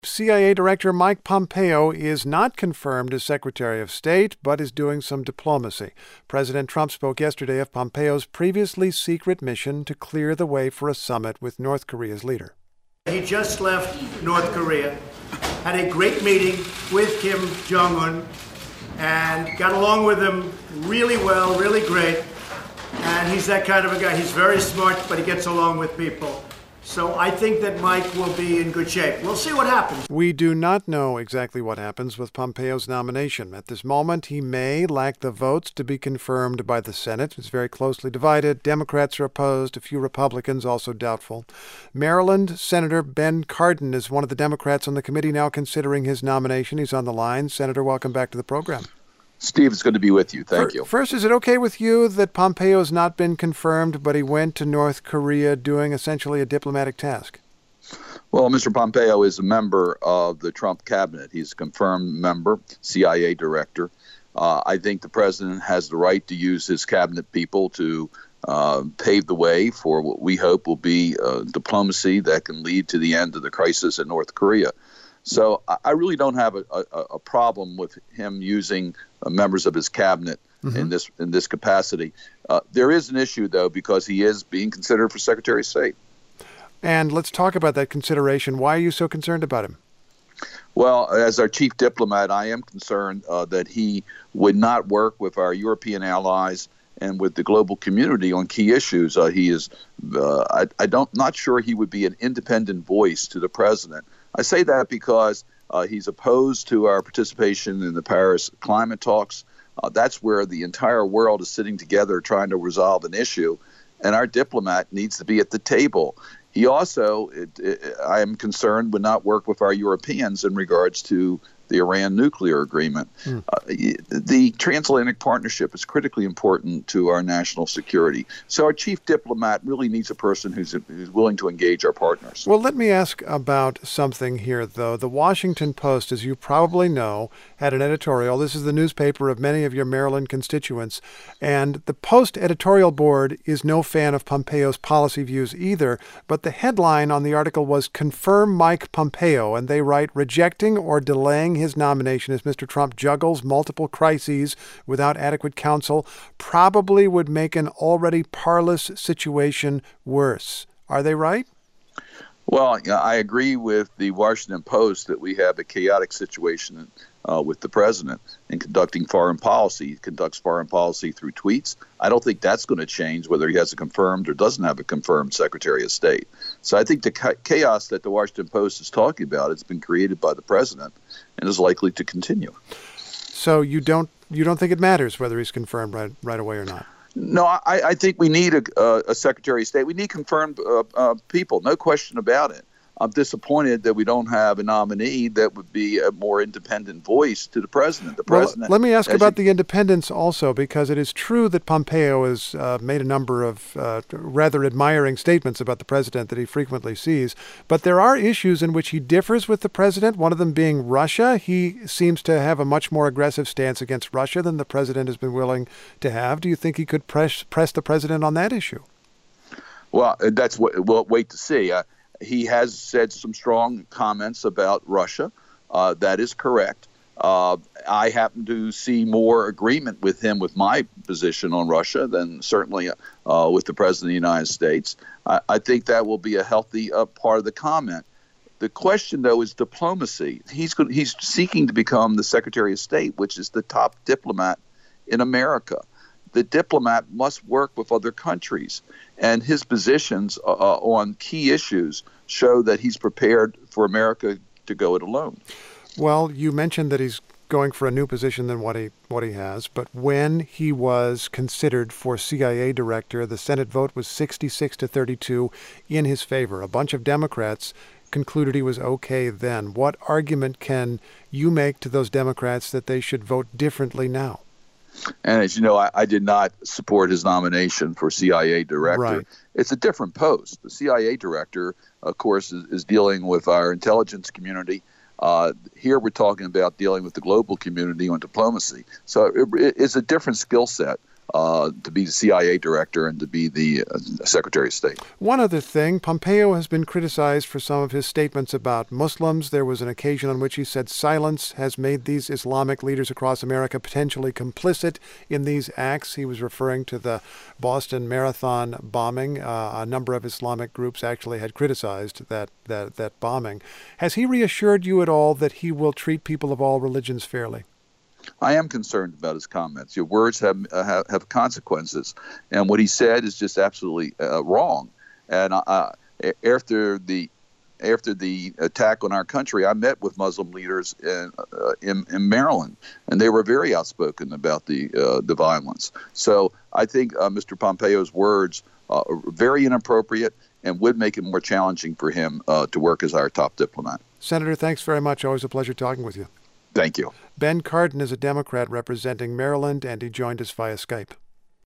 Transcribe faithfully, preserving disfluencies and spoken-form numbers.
C I A Director Mike Pompeo is not confirmed as Secretary of State, but is doing some diplomacy. President Trump spoke yesterday of Pompeo's previously secret mission to clear the way for a summit with North Korea's leader. He just left North Korea, had a great meeting with Kim Jong-un, and got along with him really well, really great. And he's that kind of a guy. He's very smart, but he gets along with people. So I think that Mike will be in good shape. We'll see what happens. We do not know exactly what happens with Pompeo's nomination. At this moment, he may lack the votes to be confirmed by the Senate. It's very closely divided. Democrats are opposed, a few Republicans also doubtful. Maryland Senator Ben Cardin is one of the Democrats on the committee now considering his nomination. He's on the line. Senator, welcome back to the program. Steve, it's good to be with you. Thank For, you. First, is it okay with you that Pompeo's not been confirmed, but he went to North Korea doing essentially a diplomatic task? Well, Mister Pompeo is a member of the Trump cabinet. He's a confirmed member, C I A director. Uh, I think the president has the right to use his cabinet people to uh, pave the way for what we hope will be uh, diplomacy that can lead to the end of the crisis in North Korea. So I really don't have a, a, a problem with him using uh, members of his cabinet mm-hmm. in this in this capacity. Uh, there is an issue, though, because he is being considered for Secretary of State. And let's talk about that consideration. Why are you so concerned about him? Well, as our chief diplomat, I am concerned uh, that he would not work with our European allies and with the global community on key issues. Uh, he is, uh, I, I don't, not sure he would be an independent voice to the president. I say that because uh, he's opposed to our participation in the Paris climate talks. Uh, that's where the entire world is sitting together trying to resolve an issue, and our diplomat needs to be at the table. He also, it, it, I am concerned, would not work with our Europeans in regards to the Iran nuclear agreement. Mm. Uh, the transatlantic partnership is critically important to our national security. So our chief diplomat really needs a person who's, who's willing to engage our partners. Well, let me ask about something here, though. The Washington Post, as you probably know, had an editorial. This is the newspaper of many of your Maryland constituents. And the Post editorial board is no fan of Pompeo's policy views either. But the headline on the article was "Confirm Mike Pompeo." And they write, "Rejecting or delaying his nomination as Mister Trump juggles multiple crises without adequate counsel probably would make an already parlous situation worse." Are they right? Well, I agree with the Washington Post that we have a chaotic situation uh, with the president in conducting foreign policy. He conducts foreign policy through tweets. I don't think that's going to change whether he has a confirmed or doesn't have a confirmed Secretary of State. So I think the chaos that the Washington Post is talking about has been created by the president and is likely to continue. So you don't you don't think it matters whether he's confirmed right right away or not? No, I, I think we need a, a, a Secretary of State. We need confirmed uh, uh, people, no question about it. I'm disappointed that we don't have a nominee that would be a more independent voice to the president. The president. Well, let me ask about you, the independence also, because it is true that Pompeo has uh, made a number of uh, rather admiring statements about the president that he frequently sees. But there are issues in which he differs with the president, one of them being Russia. He seems to have a much more aggressive stance against Russia than the president has been willing to have. Do you think he could press, press the president on that issue? Well, that's what we'll wait to see. Uh, He has said some strong comments about Russia. Uh, that is correct. Uh, I happen to see more agreement with him with my position on Russia than certainly uh, with the President of the United States. I, I think that will be a healthy uh, part of the comment. The question, though, is diplomacy. He's go- he's seeking to become the Secretary of State, which is the top diplomat in America. The diplomat must work with other countries, and his positions uh, on key issues show that he's prepared for America to go it alone. Well, you mentioned that he's going for a new position than what he what he has, but when he was considered for C I A director, the Senate vote was sixty-six to thirty-two in his favor. A bunch of Democrats concluded he was okay then. What argument can you make to those Democrats that they should vote differently now? And as you know, I, I did not support his nomination for C I A director. Right. It's a different post. The C I A director, of course, is, is dealing with our intelligence community. Uh, here we're talking about dealing with the global community on diplomacy. So it, it's a different skill set. uh, to be the C I A director and to be the uh, Secretary of State. One other thing, Pompeo has been criticized for some of his statements about Muslims. There was an occasion on which he said silence has made these Islamic leaders across America potentially complicit in these acts. He was referring to the Boston Marathon bombing. Uh, a number of Islamic groups actually had criticized that, that, that bombing. Has he reassured you at all that he will treat people of all religions fairly? I am concerned about his comments. Your words have uh, have, have consequences, and what he said is just absolutely uh, wrong. And uh, after the after the attack on our country, I met with Muslim leaders in uh, in, in Maryland, and they were very outspoken about the uh, the violence. So I think uh, Mister Pompeo's words uh, are very inappropriate and would make it more challenging for him uh, to work as our top diplomat. Senator, thanks very much. Always a pleasure talking with you. Thank you. Ben Cardin is a Democrat representing Maryland, and he joined us via Skype.